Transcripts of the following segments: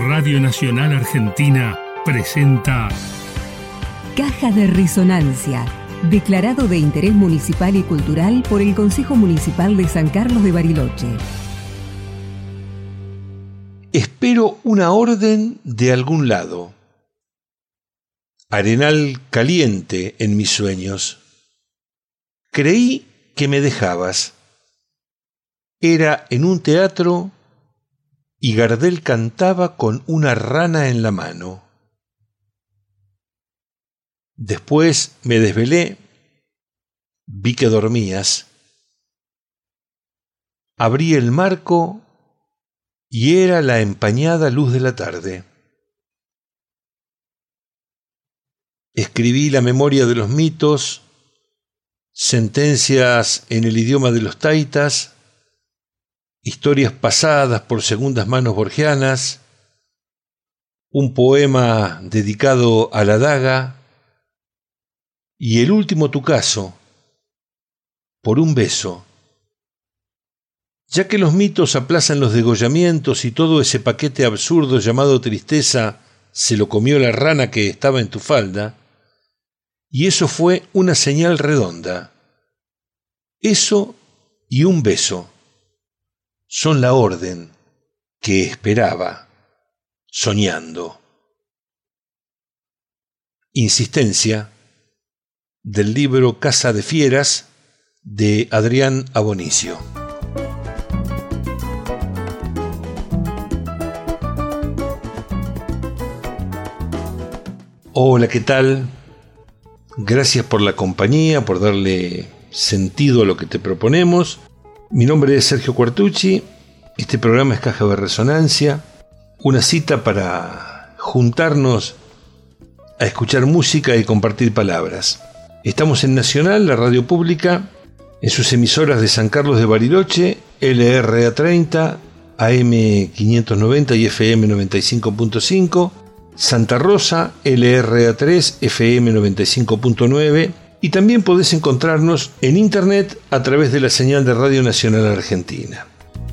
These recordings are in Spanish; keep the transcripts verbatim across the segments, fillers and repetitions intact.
Radio Nacional Argentina presenta Caja de Resonancia, declarado de interés municipal y cultural por el Consejo Municipal de San Carlos de Bariloche. Espero una orden de algún lado. Arenal caliente en mis sueños. Creí que me dejabas. Era en un teatro y Gardel cantaba con una rana en la mano. Después me desvelé, vi que dormías. Abrí el marco y era la empañada luz de la tarde. Escribí la memoria de los mitos, sentencias en el idioma de los taitas, historias pasadas por segundas manos borgianas, un poema dedicado a la daga y el último tucazo, por un beso. Ya que los mitos aplazan los degollamientos y todo ese paquete absurdo llamado tristeza se lo comió la rana que estaba en tu falda, y eso fue una señal redonda. Eso y un beso son la orden que esperaba, soñando. Insistencia, del libro Casa de Fieras, de Adrián Abonicio. Hola, ¿qué tal? Gracias por la compañía, por darle sentido a lo que te proponemos. Mi nombre es Sergio Quartucci, este programa es Caja de Resonancia, una cita para juntarnos a escuchar música y compartir palabras. Estamos en Nacional, la radio pública, en sus emisoras de San Carlos de Bariloche, L R A treinta, A M quinientos noventa y F M noventa y cinco punto cinco, Santa Rosa, L R A tres, F M noventa y cinco punto nueve, y también podés encontrarnos en internet a través de la señal de Radio Nacional Argentina.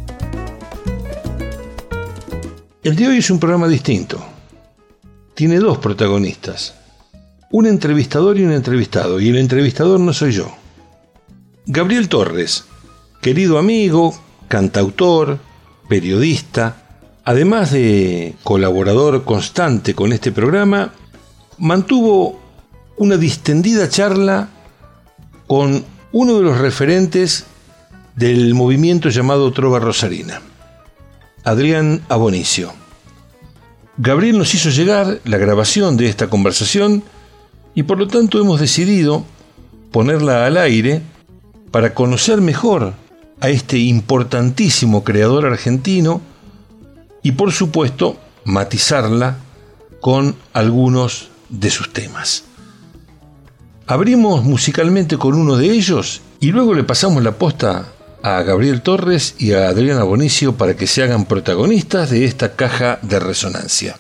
El de hoy es un programa distinto. Tiene dos protagonistas, un entrevistador y un entrevistado, y el entrevistador no soy yo. Gabriel Torres, querido amigo, cantautor, periodista, además de colaborador constante con este programa, mantuvo una distendida charla con uno de los referentes del movimiento llamado Trova Rosarina, Adrián Abonicio. Gabriel nos hizo llegar la grabación de esta conversación y por lo tanto hemos decidido ponerla al aire para conocer mejor a este importantísimo creador argentino y por supuesto matizarla con algunos de sus temas. Abrimos musicalmente con uno de ellos y luego le pasamos la posta a Gabriel Torres y a Adrián Abonicio para que se hagan protagonistas de esta caja de resonancia.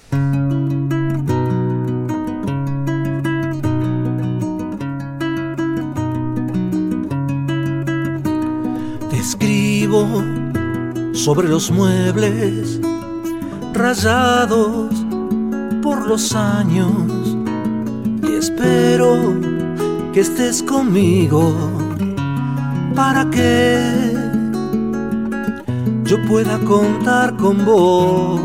Te escribo sobre los muebles rayados por los años y espero que estés conmigo para que yo pueda contar con vos.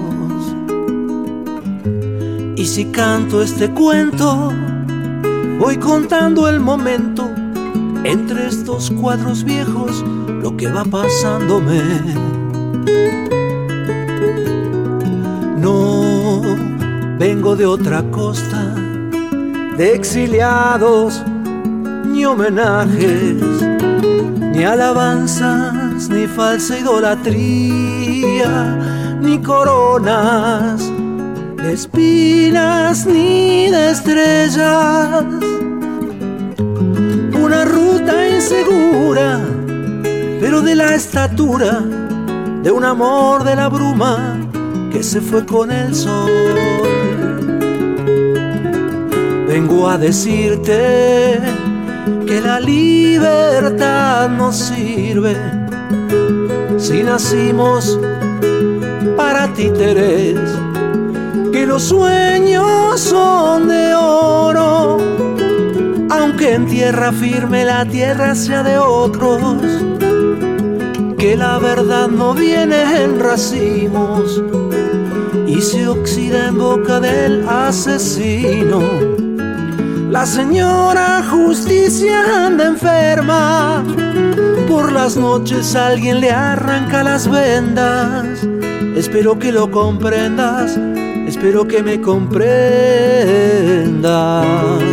Y si canto este cuento, voy contando el momento entre estos cuadros viejos, lo que va pasándome. No vengo de otra costa, de exiliados, ni homenajes, ni alabanzas, ni falsa idolatría, ni coronas, de espinas, ni de estrellas. Una ruta insegura, pero de la estatura de un amor de la bruma que se fue con el sol. Vengo a decirte que la libertad nos sirve si nacimos para títeres los sueños son de oro, aunque en tierra firme la tierra sea de otros, que la verdad no viene en racimos y se oxida en boca del asesino. La señora justicia anda enferma, por las noches alguien le arranca las vendas. Espero que lo comprendas, espero que me comprendas.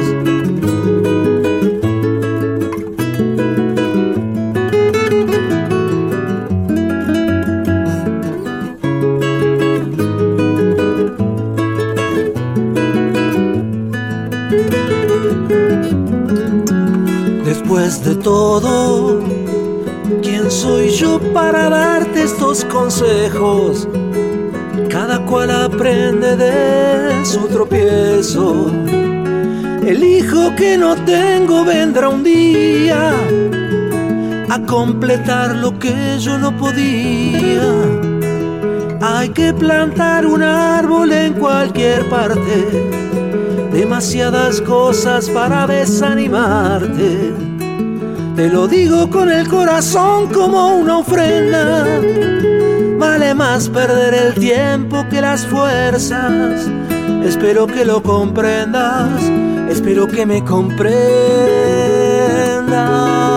Después de todo, ¿quién soy yo para darte estos consejos? Cada cual aprende de su tropiezo. El hijo que no tengo vendrá un día a completar lo que yo no podía. Hay que plantar un árbol en cualquier parte, demasiadas cosas para desanimarte. Te lo digo con el corazón como una ofrenda. Vale más perder el tiempo que las fuerzas. Espero que lo comprendas, espero que me comprendas.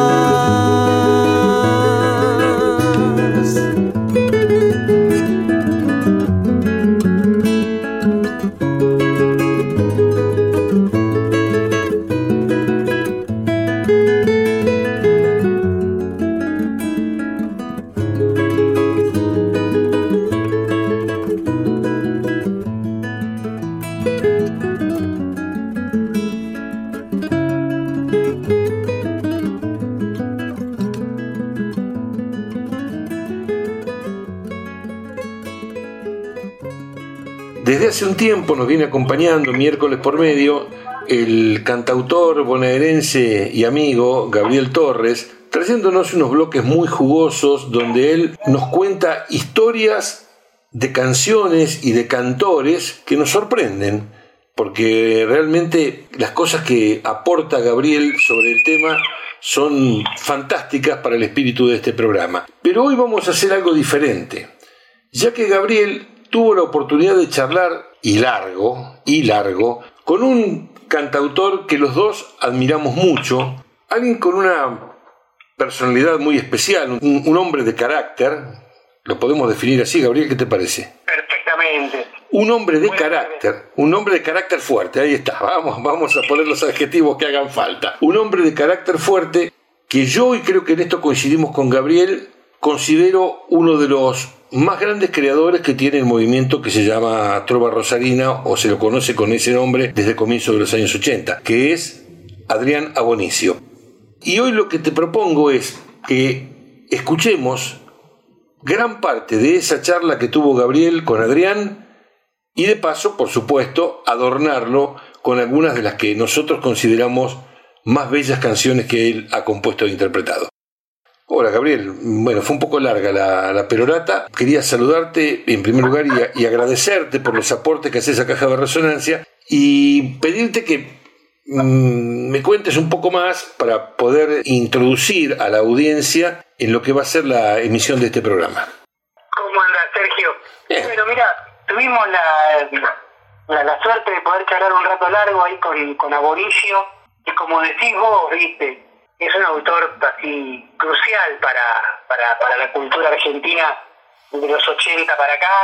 Desde hace un tiempo nos viene acompañando miércoles por medio el cantautor bonaerense y amigo Gabriel Torres, trayéndonos unos bloques muy jugosos donde él nos cuenta historias de canciones y de cantores que nos sorprenden, porque realmente las cosas que aporta Gabriel sobre el tema son fantásticas para el espíritu de este programa. Pero hoy vamos a hacer algo diferente, ya que Gabriel tuvo la oportunidad de charlar, y largo, y largo, con un cantautor que los dos admiramos mucho, alguien con una personalidad muy especial, un, un hombre de carácter, lo podemos definir así, Gabriel, ¿qué te parece? Perfectamente. Un hombre de carácter, un hombre de carácter fuerte, ahí está, vamos, vamos a poner los adjetivos que hagan falta. Un hombre de carácter fuerte que yo, y creo que en esto coincidimos con Gabriel, considero uno de los más grandes creadores que tiene el movimiento que se llama Trova Rosarina, o se lo conoce con ese nombre desde el comienzo de los años ochenta, que es Adrián Abonicio. Y hoy lo que te propongo es que escuchemos gran parte de esa charla que tuvo Gabriel con Adrián y de paso, por supuesto, adornarlo con algunas de las que nosotros consideramos más bellas canciones que él ha compuesto e interpretado. Hola Gabriel, bueno, fue un poco larga la, la perorata. Quería saludarte en primer lugar y, y agradecerte por los aportes que haces a Caja de Resonancia y pedirte que mmm, me cuentes un poco más para poder introducir a la audiencia en lo que va a ser la emisión de este programa. ¿Cómo andas, Sergio? Bien. Bueno, mira, tuvimos la, la, la suerte de poder charlar un rato largo ahí con, con Abonicio, y como decís vos, viste, es un autor así crucial para, para, para la cultura argentina de los ochenta para acá.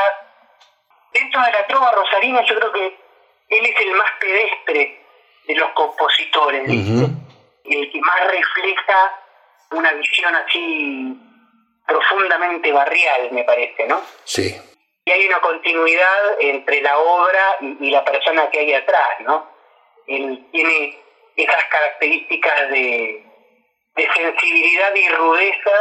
Dentro de la trova rosarina yo creo que él es el más pedestre de los compositores, ¿viste? Uh-huh. El que más refleja una visión así profundamente barrial, me parece, ¿no? Sí. Y hay una continuidad entre la obra y, y la persona que hay atrás, ¿no? Él tiene esas características de de sensibilidad y rudeza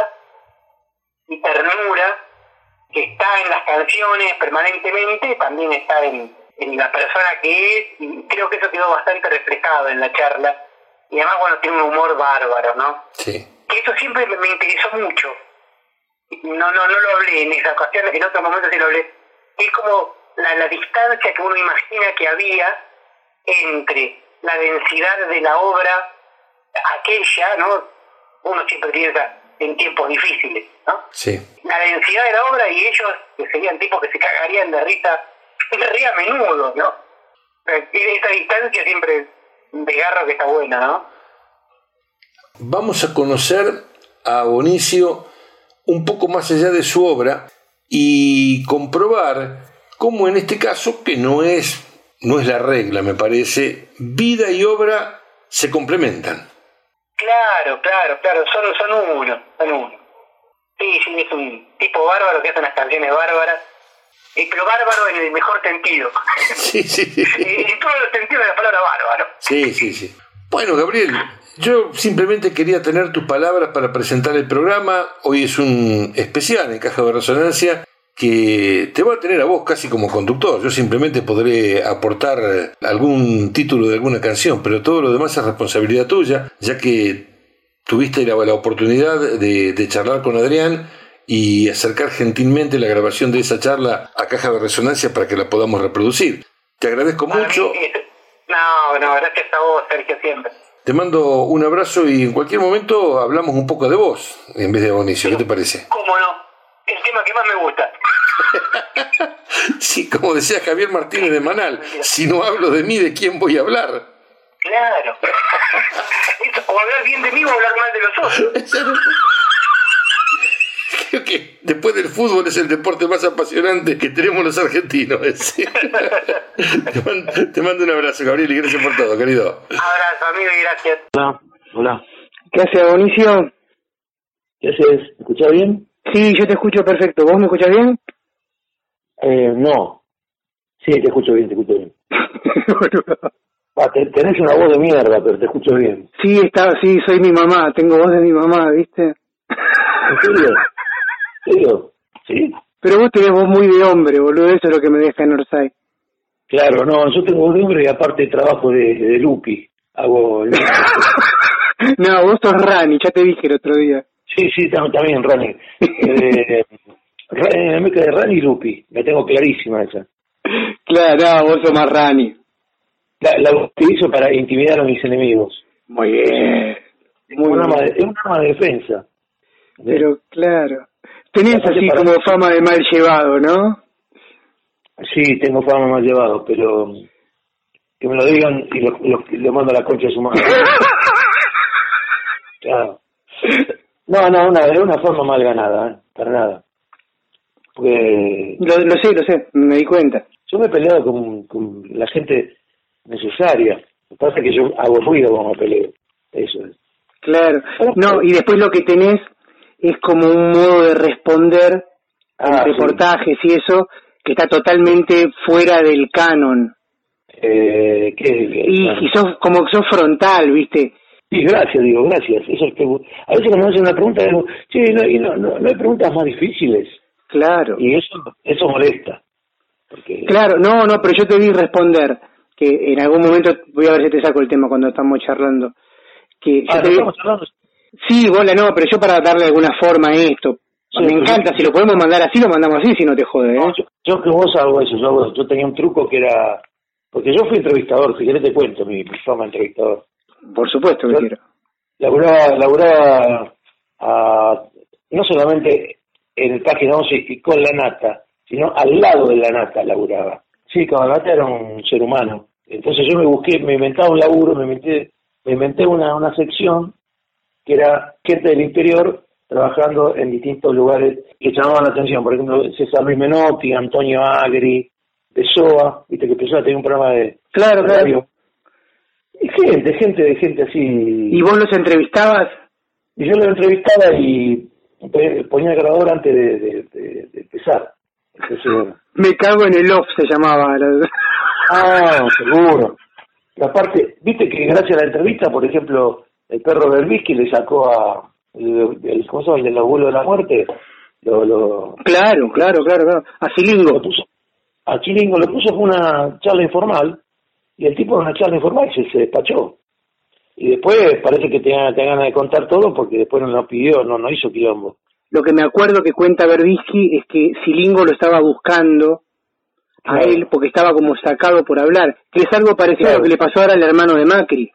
y ternura que está en las canciones permanentemente, también está en, en la persona que es, y creo que eso quedó bastante reflejado en la charla, y además bueno, tiene un humor bárbaro, ¿no? Sí. Que eso siempre me, me interesó mucho. No, no, no lo hablé en esa ocasión, en otros momentos sí lo hablé. Es como la, la distancia que uno imagina que había entre la densidad de la obra aquella, ¿no? Uno siempre piensa en tiempos difíciles, ¿no? Sí. La densidad de la obra y ellos, que serían tipos que se cagarían de risa, re a menudo, ¿no? Esa distancia siempre desgarra que está buena, ¿no? Vamos a conocer a Bonicio un poco más allá de su obra y comprobar cómo en este caso, que no es, no es la regla, me parece, vida y obra se complementan. Claro, claro, claro, son, son uno, son uno. Sí, sí, es un tipo bárbaro que hace unas canciones bárbaras, eh, pero bárbaro en el mejor sentido. Sí, sí, sí. En todos los sentidos de la palabra bárbaro. Sí, sí, sí. Bueno, Gabriel, yo simplemente quería tener tus palabras para presentar el programa. Hoy es un especial en Caja de Resonancia que te va a tener a vos casi como conductor. Yo simplemente podré aportar algún título de alguna canción, pero todo lo demás es responsabilidad tuya, ya que tuviste la, la oportunidad de, de charlar con Adrián y acercar gentilmente la grabación de esa charla a Caja de Resonancia para que la podamos reproducir. Te agradezco mucho. No, no, gracias a vos, Sergio, siempre. Te mando un abrazo y en cualquier momento hablamos un poco de vos en vez de Bonicio. ¿Qué te parece? ¿Cómo no? El tema que más me gusta. Sí, como decía Javier Martínez de Manal, si no hablo de mí, ¿de quién voy a hablar? Claro. O hablar bien de mí o hablar mal de los otros. Creo que después del fútbol es el deporte más apasionante que tenemos los argentinos. Te mando, te mando un abrazo, Gabriel, y gracias por todo, querido. Abrazo, amigo, y gracias. Hola, hola. ¿Qué haces, Bonicio? ¿Qué haces? ¿Me escuchás bien? Sí, yo te escucho perfecto. ¿Vos me escuchás bien? Eh, no. Sí, te escucho bien, te escucho bien. Ah, te, tenés una voz de mierda, pero te escucho bien. Sí, está, sí, soy mi mamá. Tengo voz de mi mamá, ¿viste? ¿En serio? ¿En serio? ¿Sí? Pero vos tenés voz muy de hombre, boludo. Eso es lo que me deja en Orsay. Claro, no, yo tengo voz de hombre y aparte trabajo de, de Lupi. Hago... No, vos sos Rani, ya te dije el otro día. Sí, sí, también, Rani. Eh, la mezcla de Rani y Lupi, la tengo clarísima esa. Claro, no, vos sos más Rani. La, la utilizo para intimidar a mis enemigos. Muy bien. Muy un arma bien. de, es un arma de defensa. Pero claro, tenés así para... como fama de mal llevado, ¿no? Sí, tengo fama de mal llevado, pero que me lo digan y lo, lo, lo mando a la concha de su madre. Claro. No, no, una, es una forma mal ganada, ¿eh? Para nada. Porque... Lo, lo sé, lo sé, me di cuenta. Yo me he peleado con, con la gente necesaria. Lo que pasa es que yo hago ruido cuando peleo. Eso es. Claro. No, y después lo que tenés es como un modo de responder ah, en reportajes sí. y eso, que está totalmente fuera del canon. Eh, ¿qué, qué, y, y sos como que sos frontal, ¿viste? Sí, gracias, digo, gracias. Eso es que, a veces cuando me hacen una pregunta, digo, sí, no, y no, no, no hay preguntas más difíciles. Claro. Y eso eso molesta. Porque... Claro, no, no, pero yo te vi responder, que en algún momento, voy a ver si te saco el tema cuando estamos charlando. Que ah, yo te vi... estamos hablando. Sí, bola, no, pero yo para darle alguna forma a esto. Sí, me encanta, si lo podemos mandar así, lo mandamos así, si no te jode, ¿eh? No, yo, yo que vos hago eso, yo, hago, yo tenía un truco que era... Porque yo fui entrevistador, si querés te cuento mi, mi fama de entrevistador. Por supuesto que yo, quiero. Laburaba, laburaba a, no solamente en el Página once y con la nata, sino al lado de la nata laburaba. Sí, con la nata era un ser humano. Entonces yo me busqué, me inventaba un laburo, me inventé, me inventé una, una sección que era gente del interior trabajando en distintos lugares que llamaban la atención. Por ejemplo, César Luis Menotti, Antonio Agri, de S O A, viste que empezó a tener un programa de... Claro, claro. Radio. Y gente, gente, de gente así... ¿Y vos los entrevistabas? Y yo los entrevistaba y ponía el grabador antes de, de, de, de empezar. Entonces, me cago en el off, se llamaba. Ah, seguro. Y aparte, viste que gracias a la entrevista, por ejemplo, el perro Berbisky le sacó a... El, el, ¿Cómo se llama? El del abuelo de la muerte. Lo, lo, claro, claro, claro, claro. A Chilingo. Lo puso, a Chilingo lo puso con una charla informal. Y el tipo en una charla informal se, se despachó. Y después parece que tenía, tenía ganas de contar todo porque después no lo pidió, no, no hizo quilombo. Lo que me acuerdo que cuenta Berbisky es que Cilingo lo estaba buscando a claro. él porque estaba como sacado por hablar, que es algo parecido claro. a lo que le pasó ahora al hermano de Macri.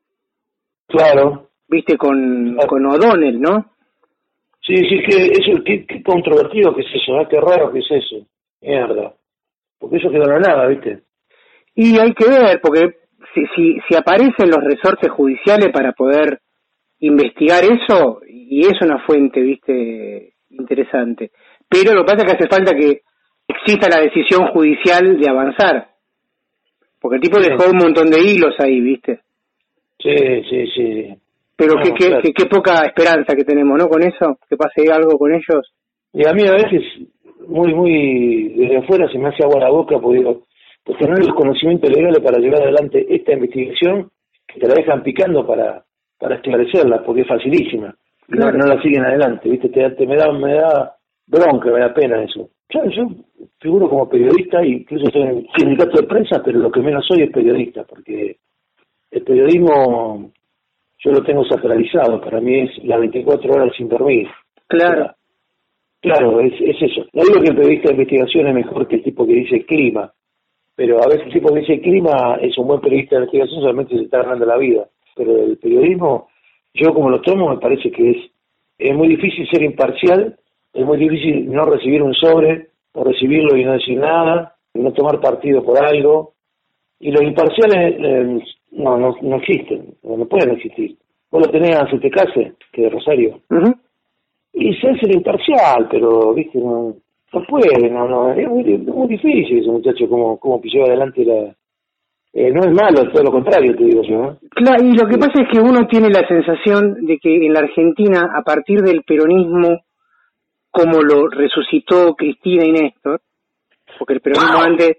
Claro. Viste, con, claro. con O'Donnell, ¿no? Sí, sí, que eso, qué, qué controvertido que es eso, ¿eh? Qué raro que es eso. Mierda. Porque eso quedó en la nada, ¿viste? Y hay que ver, porque si, si, si aparecen los resortes judiciales para poder investigar eso, y es una fuente, ¿viste? Interesante. Pero lo que pasa es que hace falta que exista la decisión judicial de avanzar. Porque el tipo sí. dejó un montón de hilos ahí, ¿viste? Sí, sí, sí. Pero no, qué, claro. qué, qué poca esperanza que tenemos, ¿no? Con eso, que pase algo con ellos. Y a mí a veces, muy, muy desde afuera se me hace agua la boca, porque digo, pues tener los conocimientos legales para llevar adelante esta investigación, que te la dejan picando para para esclarecerla, porque es facilísima. Claro. No, no la siguen adelante, ¿viste? Te, te me da me da bronca, me da pena eso. Yo, yo figuro como periodista, y incluso estoy en el sindicato de prensa, pero lo que menos soy es periodista, porque el periodismo yo lo tengo sacralizado, para mí es las veinticuatro horas sin dormir. Claro. O sea, claro, es, es eso. No digo que el periodista de investigación es mejor que el tipo que dice clima, pero a veces el tipo que dice clima es un buen periodista de investigación, solamente se está ganando la vida. Pero el periodismo, yo como lo tomo, me parece que es es muy difícil ser imparcial, es muy difícil no recibir un sobre, o recibirlo y no decir nada, no tomar partido por algo, y los imparciales eh, no, no no existen, no pueden existir. Vos lo tenés a te case, que de Rosario, uh-huh. y sé ser imparcial, pero viste no, no puede, no, no, es muy, es muy difícil ese muchacho como, como pilló adelante la... Eh, no es malo, todo lo contrario, te digo yo, ¿no? Claro, y lo que pasa es que uno tiene la sensación de que en la Argentina, a partir del peronismo, como lo resucitó Cristina y Néstor, porque el peronismo antes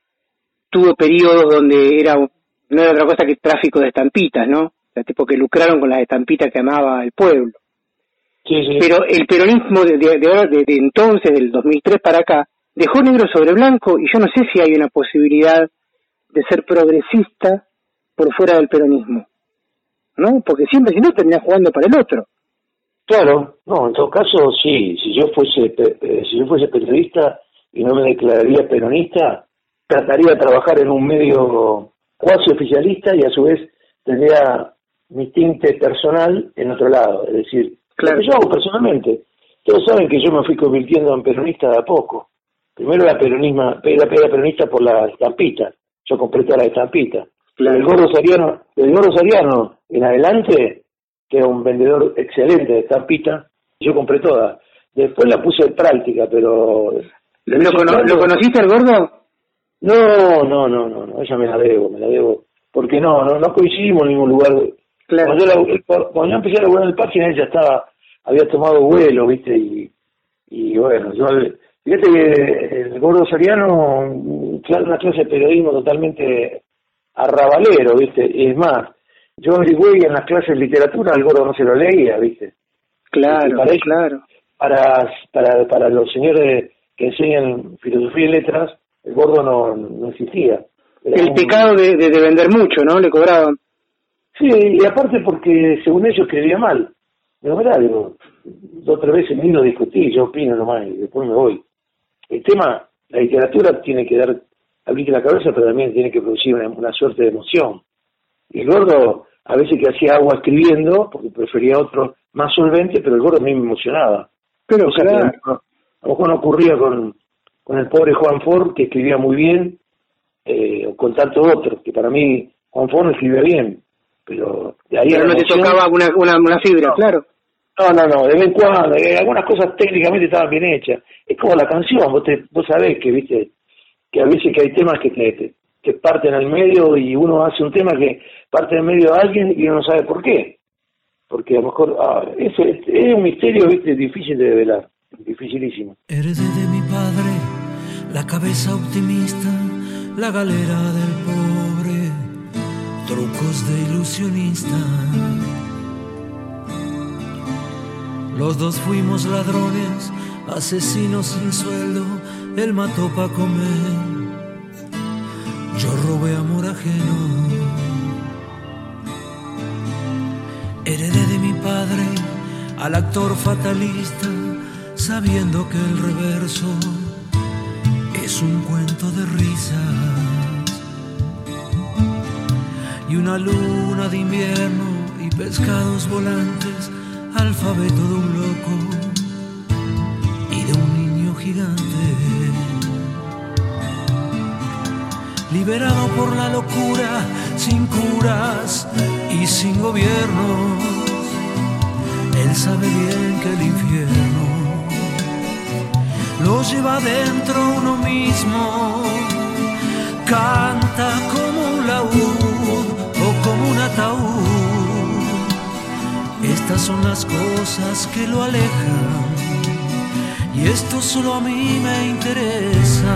tuvo periodos donde era no era otra cosa que tráfico de estampitas, ¿no? O sea, tipo que lucraron con las estampitas que amaba el pueblo. Sí, sí. Pero el peronismo de, de, de, de, de entonces, del dos mil tres para acá, dejó negro sobre blanco, y yo no sé si hay una posibilidad de ser progresista por fuera del peronismo, ¿no? Porque siempre, si no, terminás jugando para el otro. Claro, no, en todo caso, sí, si yo fuese si yo fuese periodista y no me declararía peronista, trataría de trabajar en un medio cuasi oficialista y a su vez tendría mi tinte personal en otro lado, es decir, claro. Lo que yo hago personalmente. Todos saben que yo me fui convirtiendo en peronista de a poco. Primero la peronisma, la peronista por la estampita. Yo compré todas las estampitas. Claro. El gordo Sariano, el gordo Sariano en adelante, que era un vendedor excelente de estampitas, yo compré todas. Después la puse en práctica, pero... ¿Lo, ¿Lo, cono- ¿Lo conociste el gordo? No, no, no, no, no, ella me la debo, me la debo. Porque no, no, no coincidimos en ningún lugar. Claro. Cuando yo, la, cuando yo empecé a laburar en el parque, ella estaba, había tomado vuelo, viste, y, y bueno, yo... Fíjate que el gordo Soriano, una clase de periodismo totalmente arrabalero, ¿viste? Y es más, yo averigüé en las clases de literatura, el gordo no se lo leía, ¿viste? Claro, para ellos, claro. Para, para, para los señores que enseñan filosofía y letras, el gordo no, no existía. Era el un... pecado de, de, de vender mucho, ¿no? Le cobraban. Sí, y aparte porque según ellos escribía mal. De verdad, digo, dos o tres veces ni lo discutí, yo opino nomás y después me voy. El tema, la literatura tiene que dar, abrirte la cabeza, pero también tiene que producir una, una suerte de emoción. Y el gordo, a veces que hacía agua escribiendo, porque prefería otro más solvente, pero el gordo a mí me emocionaba. Pero o sea, claro. que a lo mejor no ocurría con, con el pobre Juan Ford, que escribía muy bien, eh, o con tantos otros, que para mí Juan Ford no escribía bien, pero de ahí pero no te tocaba una, una, una fibra, no. Claro. No, no, no, de vez en cuando, eh, algunas cosas técnicamente estaban bien hechas. Es como la canción, vos, te, vos sabés que, viste, que a veces que hay temas que te, te, te parten al medio y uno hace un tema que parte al medio de alguien y uno no sabe por qué. Porque a lo mejor, ah, es, es, es un misterio, viste, difícil de develar, dificilísimo. Heredé de mi padre la cabeza optimista, la galera del pobre, trucos de ilusionista. Los dos fuimos ladrones, asesinos sin sueldo, él mató pa' comer, yo robé amor ajeno. Heredé de mi padre al actor fatalista, sabiendo que el reverso es un cuento de risas y una luna de invierno y pescados volantes, alfabeto de un loco y de un niño gigante, liberado por la locura, sin curas y sin gobiernos. Él sabe bien que el infierno lo lleva dentro uno mismo, canta como un laúd o como un ataúd. Estas son las cosas que lo alejan y esto solo a mí me interesa.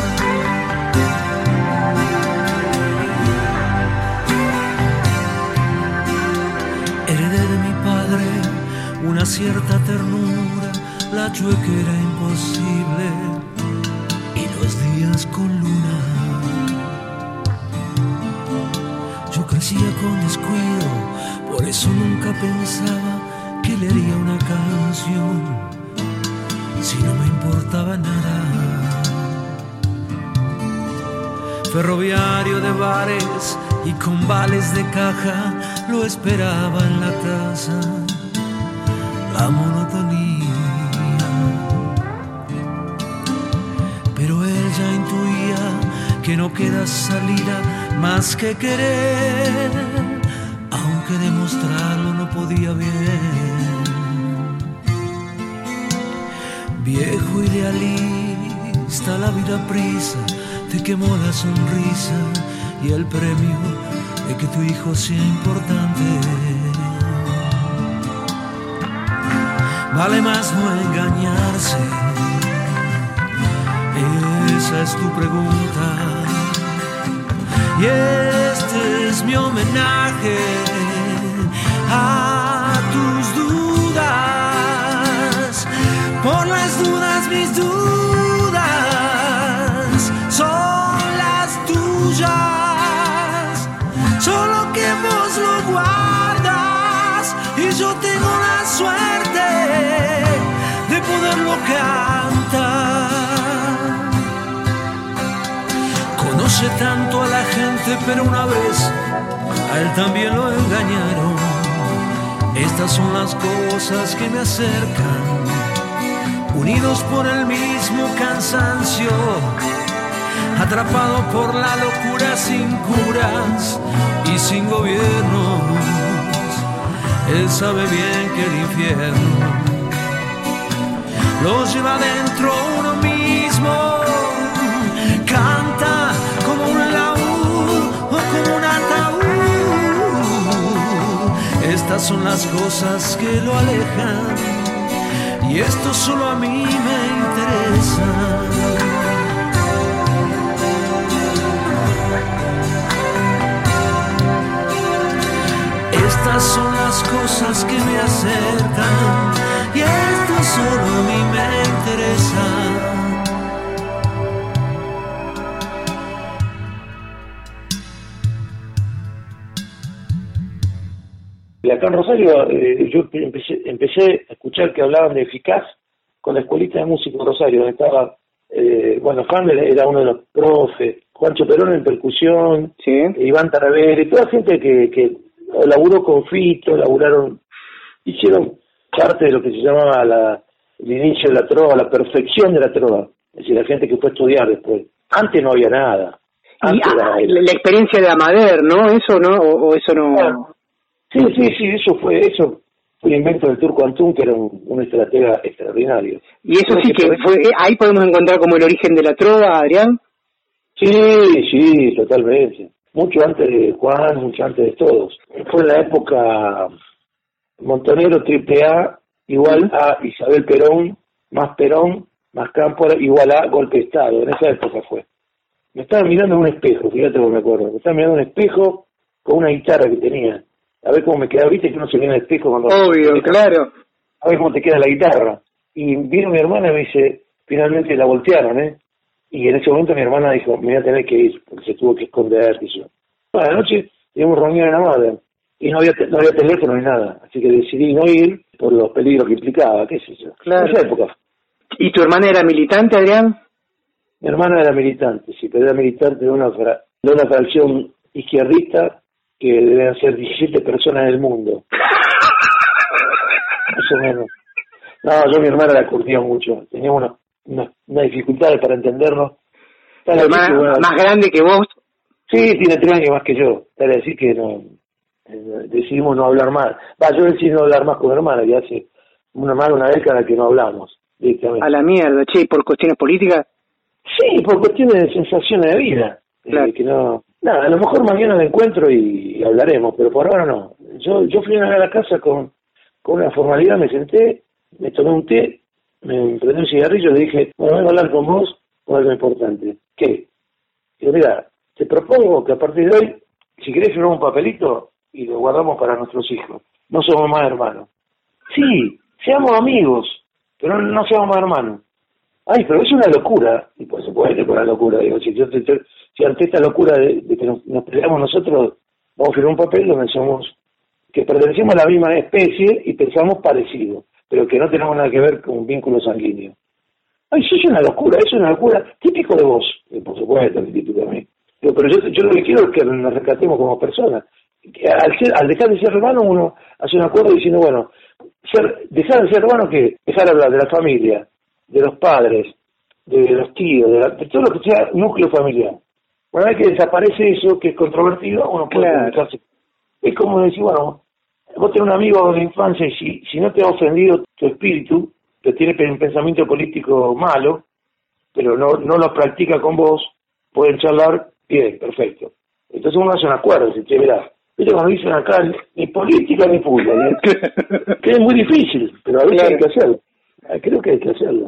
Heredé de mi padre una cierta ternura, la chuequera imposible y los días con luna. Yo crecía con descuido, por eso nunca pensaba que leería una canción si no me importaba nada. Ferroviario de bares y con vales de caja, lo esperaba en la casa la monotonía. Pero él ya intuía que no queda salida más que querer, aunque demostrarlo no podía bien. Viejo idealista, la vida prisa te quemó la sonrisa y el premio de que tu hijo sea importante. Vale más no engañarse, esa es tu pregunta. Y este es mi homenaje a tus dudas. Por las dudas, mis dudas son las tuyas. Solo que vos lo guardas y yo tengo la suerte de poderlo cantar. Conoce tanto a la gente, pero una vez a él también lo engañaron. Estas son las cosas que me acercan, unidos por el mismo cansancio, atrapado por la locura, sin curas y sin gobiernos. Él sabe bien que el infierno lo lleva dentro uno mismo, canta como un laúd o como un ataúd. Estas son las cosas que lo alejan y esto solo a mí me interesa. Estas son las cosas que me acercan y esto solo a mí me interesa. Y acá en Rosario eh, yo empecé, empecé a escuchar que hablaban de Eficaz con la escuelita de música en Rosario, donde estaba, eh, bueno, Fandel era uno de los profes, Juancho Perón en percusión, sí. Iván Taravera y toda gente que, que laburó con Fito, laburaron, hicieron parte de lo que se llamaba la, el inicio de la trova, la perfección de la trova, es decir, la gente que fue a estudiar después. Antes no había nada. Antes y era, ah, la, la experiencia de Amader, ¿no? Eso no, o, o eso no. Claro. Sí, sí, sí, eso fue, eso fue un invento del Turco Antún, que era un, un estratega extraordinario. Y eso sí que fue, ahí podemos encontrar como el origen de la trova, Adrián. Sí, sí, totalmente. Mucho antes de Juan, mucho antes de todos. Fue en la época Montonero triple A igual a Isabel Perón, más Perón, más Cámpora, igual a Golpe de Estado. En esa época fue. Me estaba mirando en un espejo, fíjate cómo me acuerdo. Me estaba mirando en un espejo con una guitarra que tenía. A ver cómo me quedaba, viste que uno se ve en el espejo cuando... Obvio, te claro. A ver cómo te queda la guitarra. Y vino mi hermana y me dice, finalmente la voltearon, ¿eh? Y en ese momento mi hermana dijo, me voy a tener que ir, porque se tuvo que esconder, y yo. Bueno, a la noche teníamos reunión en la madre, y no había, no había teléfono ni nada, así que decidí no ir por los peligros que implicaba, qué sé yo. Claro. En esa época. ¿Y tu hermana era militante, Adrián? Mi hermana era militante, sí, pero era militante de una, fra- de una fracción izquierdista que deben ser diecisiete personas en el mundo. Más o menos. No, yo mi hermana la curtía mucho. Teníamos una, una, una dificultad para entendernos. ¿Tu hermana bueno, más grande que vos? Sí, tiene tres años más que yo. Para decir que no, eh, decidimos no hablar más. Va, yo decidí no hablar más con mi hermana, que hace una más de una década que no hablamos. A la mierda, che, ¿por cuestiones políticas? Sí, por cuestiones de sensaciones de vida. Claro. Eh, que no... Nada, a lo mejor mañana me encuentro y, y hablaremos, pero por ahora no. Yo yo fui a la casa con, con una formalidad, me senté, me tomé un té, me prendí un cigarrillo y le dije, bueno, vengo a hablar con vos con algo importante. ¿Qué? Digo, mira, te propongo que a partir de hoy, si querés firmar un papelito y lo guardamos para nuestros hijos. No somos más hermanos. Sí, seamos amigos, pero no, no seamos más hermanos. Ay, pero es una locura. Y por supuesto que es una locura. Digo, si, yo te, te, si ante esta locura de, de que nos, nos peleamos nosotros, vamos a firmar un papel donde somos, que pertenecemos a la misma especie y pensamos parecido, pero que no tenemos nada que ver con un vínculo sanguíneo. Ay, eso es una locura, eso es una locura. Típico de vos. Y por supuesto, típico de mí. Digo, pero yo, yo lo que quiero es que nos rescatemos como personas. Al, ser, al dejar de ser hermano, uno hace un acuerdo diciendo, bueno, ser, dejar de ser hermano, que dejar de hablar de la familia, de los padres, de los tíos, de, la, de todo lo que sea núcleo familiar. Una vez que desaparece eso, que es controvertido, uno puede claro. comunicarse. Es como decir, bueno, vos tenés un amigo de la infancia y si, si no te ha ofendido tu espíritu, que tiene un pensamiento político malo, pero no, no lo practica con vos, pueden charlar, bien, perfecto. Entonces uno hace un acuerdo, dice, mirá, viste cuando dicen acá, ni política ni fútbol, ¿eh? Que es muy difícil, pero a veces claro. hay que hacerlo. Creo que hay que hacerlo.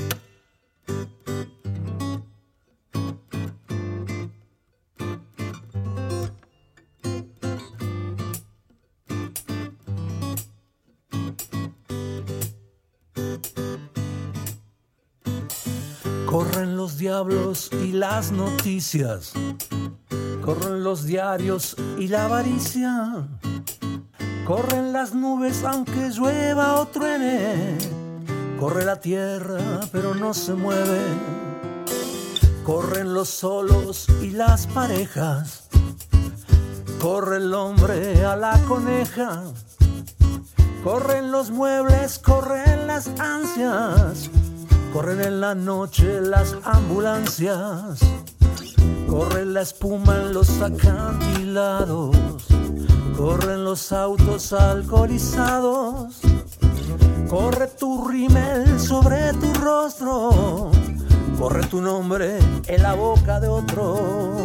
Corren los diablos y las noticias, corren los diarios y la avaricia, corren las nubes aunque llueva o truene. Corre la tierra, pero no se mueve. Corren los solos y las parejas. Corre el hombre a la coneja. Corren los muebles, corren las ansias. Corren en la noche las ambulancias. Corre la espuma en los acantilados. Corren los autos alcoholizados. Corre tu rímel sobre tu rostro, corre tu nombre en la boca de otros.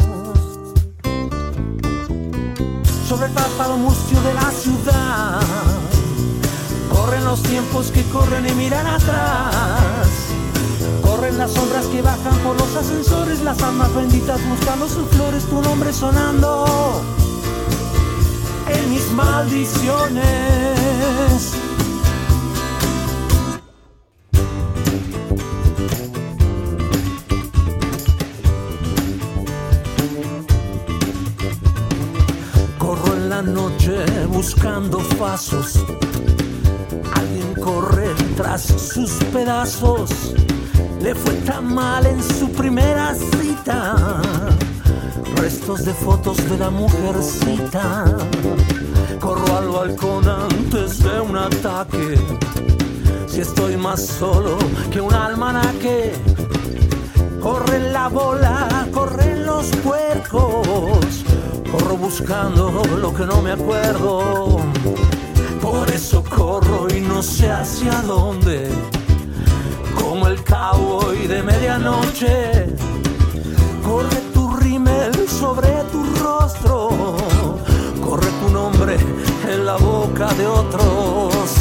Sobre el párpado mustio de la ciudad, corren los tiempos que corren y miran atrás. Corren las sombras que bajan por los ascensores, las almas benditas buscando sus flores, tu nombre sonando en mis maldiciones. Noche buscando pasos, alguien corre tras sus pedazos. Le fue tan mal en su primera cita, restos de fotos de la mujercita. Corro al balcón antes de un ataque, si estoy más solo que un almanaque. Corre la bola, corren los puercos, corro buscando lo que no me acuerdo. Por eso corro y no sé hacia dónde, como el cowboy de medianoche. Corre tu rímel sobre tu rostro, corre tu nombre en la boca de otros.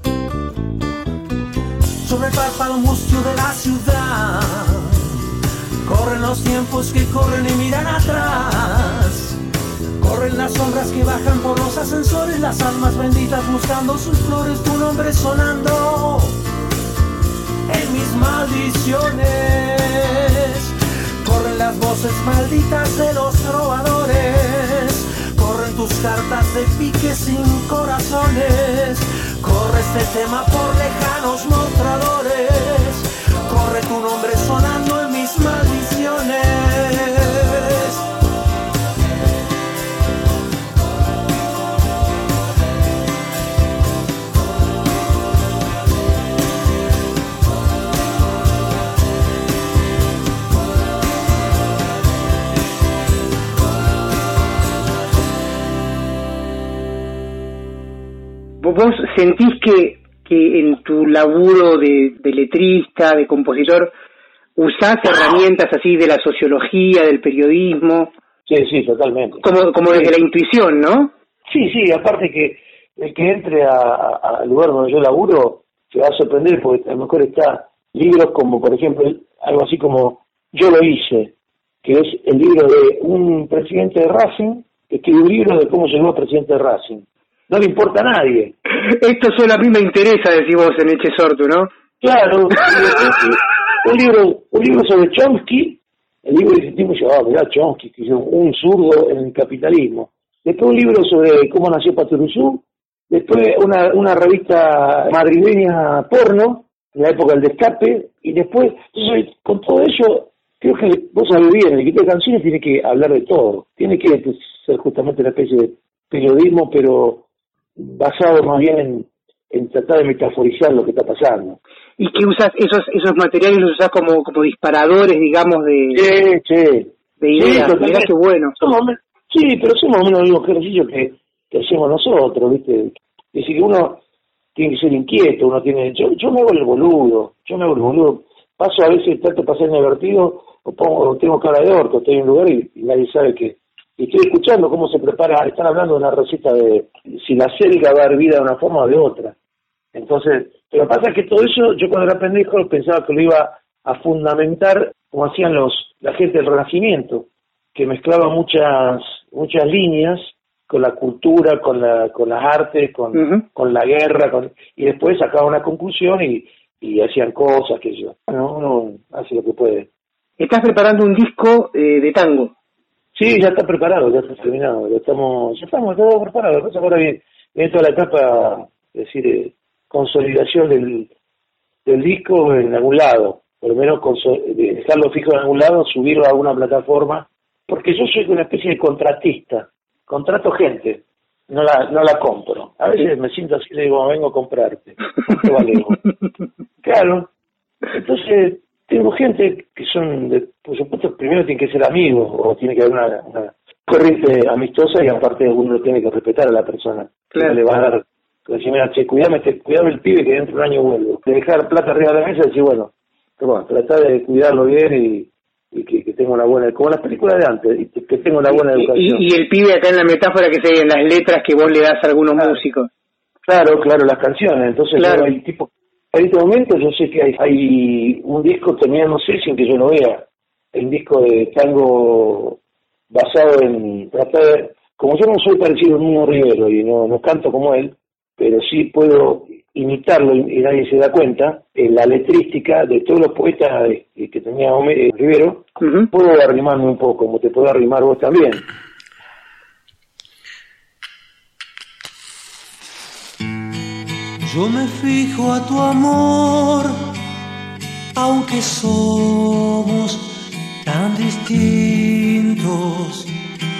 Sobre el párpado mustio de la ciudad, corren los tiempos que corren y miran atrás. Corren las sombras que bajan por los ascensores, las almas benditas buscando sus flores, tu nombre sonando en mis maldiciones. Corren las voces malditas de los trovadores, corren tus cartas de pique sin corazones. Corre este tema por lejanos mostradores, corre corre tu nombre sonando en mis maldiciones. ¿Vos sentís que, que en tu laburo de, de letrista, de compositor, usás herramientas así de la sociología, del periodismo? Sí, sí, totalmente. Como, como desde la intuición, ¿no? Sí, sí, aparte que el que entre al lugar donde yo laburo se va a sorprender, porque a lo mejor está libros como, por ejemplo, algo así como Yo lo hice, que es el libro de un presidente de Racing, que escribe un libro de cómo llegó a presidente de Racing. No le importa a nadie. Esto solo a mí me interesa, decís vos en Echesortu, ¿no? Claro, un libro un libro sobre Chomsky, el libro que tipo yo, ah, mirá Chomsky, que hizo un zurdo en el capitalismo. Después un libro sobre cómo nació Patoruzú, después una, una revista madrileña porno, en la época del Destape, y después, entonces, con todo ello, creo que vos sabés bien, el equipo de canciones tiene que hablar de todo, tiene que pues, ser justamente una especie de periodismo, pero basado más bien en, en tratar de metaforizar lo que está pasando. ¿Y que usas esos esos materiales los usás como como disparadores, digamos, de sí, sí. de ideas? Sí, Mirá qué bueno. Somos, sí, pero somos más o menos el mismo ejercicio que, que hacemos nosotros, ¿viste? Es decir, que uno tiene que ser inquieto, uno tiene... Yo, yo me hago el boludo, yo me hago el boludo. Paso a veces, trato de pasar inadvertido, o pongo, tengo cara de orto, estoy en un lugar y, y nadie sabe que... Y estoy escuchando cómo se prepara, están hablando de una receta de si la selga va a dar vida de una forma o de otra. Entonces, pero pasa es que todo eso, yo cuando era pendejo pensaba que lo iba a fundamentar como hacían los la gente del Renacimiento, que mezclaba muchas muchas líneas con la cultura, con la con las artes, con, uh-huh. con la guerra, con, y después sacaba una conclusión y, y hacían cosas que yo, no, uno hace lo que puede. ¿Estás preparando un disco eh, de tango? Sí, ya está preparado, ya está terminado, ya estamos, ya estamos todos preparados. Ahora viene, viene toda la etapa, es decir, eh, consolidación del, del disco en algún lado, por lo menos consol- dejarlo fijo en algún lado, subirlo a alguna plataforma, porque yo soy una especie de contratista, contrato gente, no la no la compro. A veces me siento así y le digo, vengo a comprarte, ¿cuánto vale? Claro, entonces... Tengo gente que son, de, por supuesto, primero tienen que ser amigos, o tiene que haber una, una corriente amistosa, y aparte uno tiene que respetar a la persona. Claro. Le va a dar, decir, mira, che, cuidame, te, cuidame el pibe que dentro de un año vuelvo. De dejar plata arriba de la mesa y decir, bueno, bueno, tratar de cuidarlo bien y, y que, que tenga una buena, como las películas de antes, y que, que tenga una buena educación. Y, y el pibe acá en la metáfora que se en las letras que vos le das a algunos claro. músicos. Claro, claro, las canciones. Entonces, claro. hay tipo... En este momento yo sé que hay, hay un disco terminándose sin que yo lo vea, el disco de tango basado en tratar de, como yo no soy parecido a Nino Rivero y no, no canto como él, pero sí puedo imitarlo y nadie se da cuenta, en la letrística de todos los poetas que tenía Rivero, uh-huh. puedo arrimarme un poco, como te puedo arrimar vos también. Yo me fijo a tu amor, aunque somos tan distintos.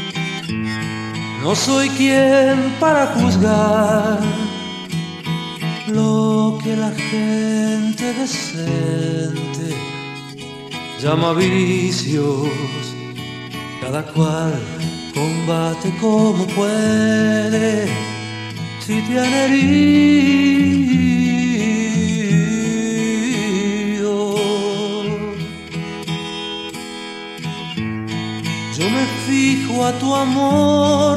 No soy quien para juzgar lo que la gente decente llama vicios. Cada cual combate como puede. Si te han herido, yo me fijo a tu amor,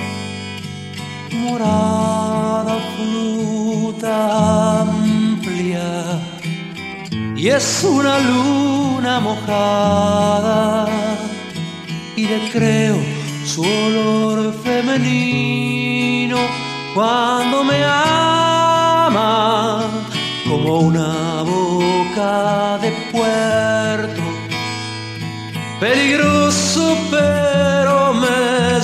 morada, fruta amplia, y es una luna mojada, y le creo su olor femenino. Cuando me ama como una boca de puerto, peligroso pero me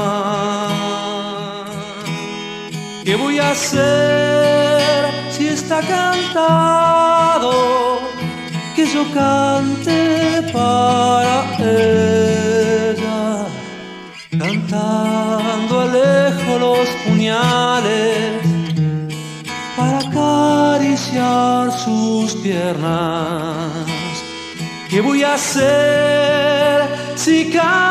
llama. ¿Qué voy a hacer si esta está cantado, que yo cante para ella. Cantando alejo los puñales para acariciar sus piernas. ¿Qué voy a hacer si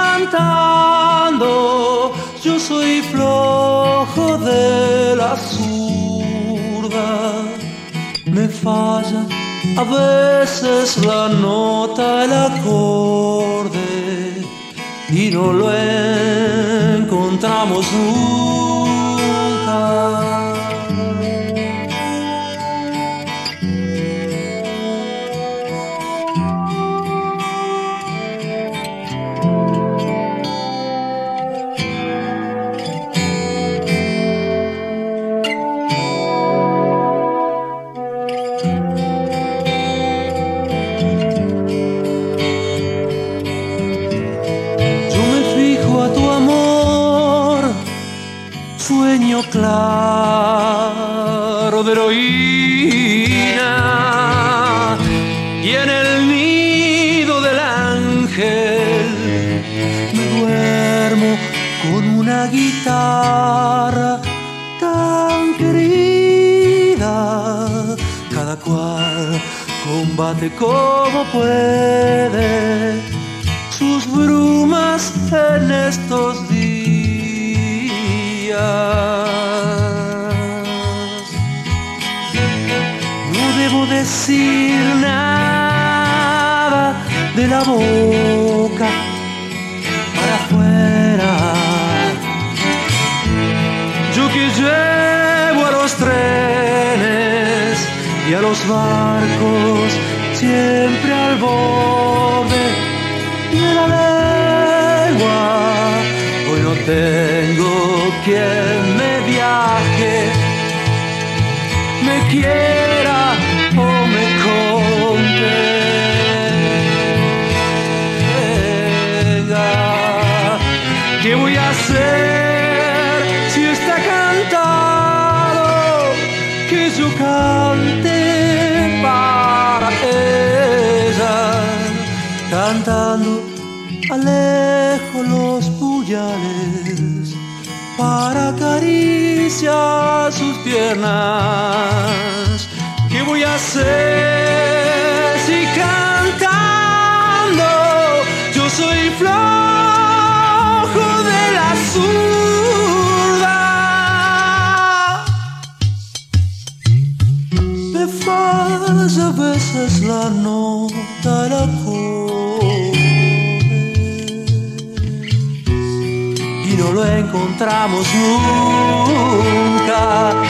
cantando yo soy flojo de la zurda? Me falla a veces la nota, el acorde, y no lo encontramos nunca. Claro de heroína, y en el nido del ángel me duermo con una guitarra tan querida. Cada cual combate como puede sus brumas en estos días. No debo decir nada de la boca para afuera. Yo que llevo a los trenes y a los barcos siempre al borde de la lengua, hoy no tengo quien me viaje, me quiera o me contenga. ¿Qué voy a hacer si está cantado que yo cante para ella? Cantando alejo los puñales para acariciar sus piernas. ¿Qué voy a hacer si cantando yo soy flojo de la zurda? Me falla a veces la nota, el acorde, y no lo encontramos nunca.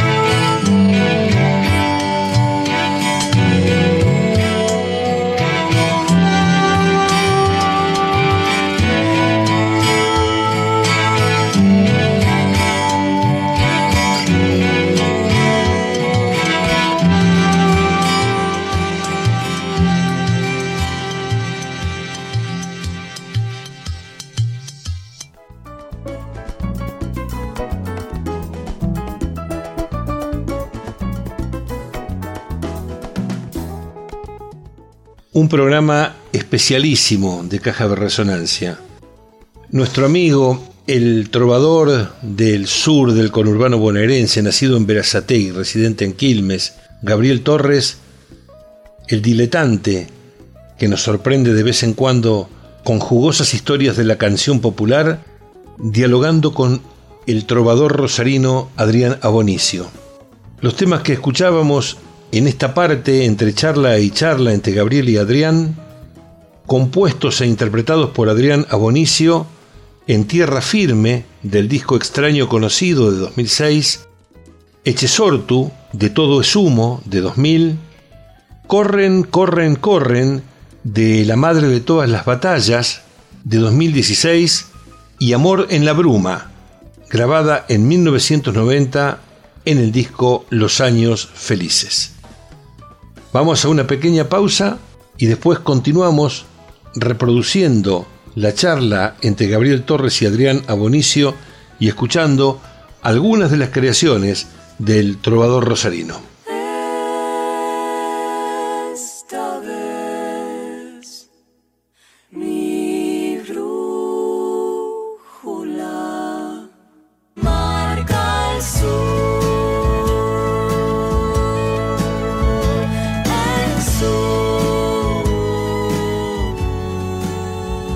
Un programa especialísimo de Caja de Resonancia. Nuestro amigo, el trovador del sur del conurbano bonaerense, nacido en Berazategui, residente en Quilmes, Gabriel Torres, el diletante que nos sorprende de vez en cuando con jugosas historias de la canción popular, dialogando con el trovador rosarino Adrián Abonicio. Los temas que escuchábamos en esta parte, entre charla y charla entre Gabriel y Adrián, compuestos e interpretados por Adrián Abonicio, En Tierra Firme, del disco Extraño Conocido de dos mil seis, Echesortu, de Todo es Humo, de dos mil, Corren, Corren, Corren, de La Madre de Todas las Batallas, de dos mil dieciséis, y Amor en la Bruma, grabada en mil novecientos noventa en el disco Los Años Felices. Vamos a una pequeña pausa y después continuamos reproduciendo la charla entre Gabriel Torres y Adrián Abonicio y escuchando algunas de las creaciones del trovador rosarino.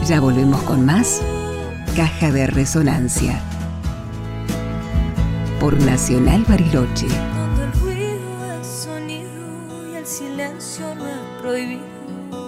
Ya volvemos con más Caja de Resonancia por Nacional Bariloche. Cuando el ruido es sonido y el silencio no es prohibido.